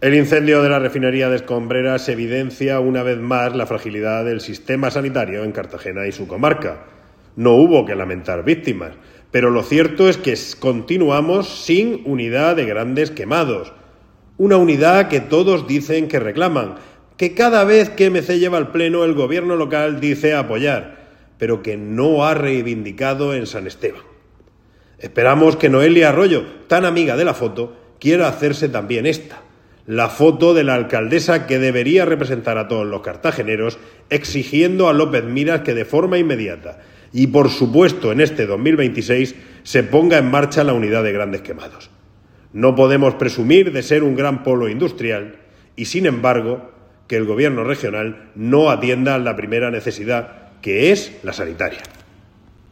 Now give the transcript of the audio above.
El incendio de la refinería de Escombreras evidencia una vez más la fragilidad del sistema sanitario en Cartagena y su comarca. No hubo que lamentar víctimas, pero lo cierto es que continuamos sin unidad de Grandes Quemados. Una unidad que todos dicen que reclaman, que cada vez que MC lleva al pleno el gobierno local dice apoyar, pero que no ha reivindicado en San Esteban. Esperamos que Noelia Arroyo, tan amiga de la foto, quiera hacerse también esta. La foto de la alcaldesa que debería representar a todos los cartageneros, exigiendo a López Miras que de forma inmediata y por supuesto en este 2026 se ponga en marcha la unidad de Grandes Quemados. No podemos presumir de ser un gran polo industrial y sin embargo que el gobierno regional no atienda a la primera necesidad, que es la sanitaria.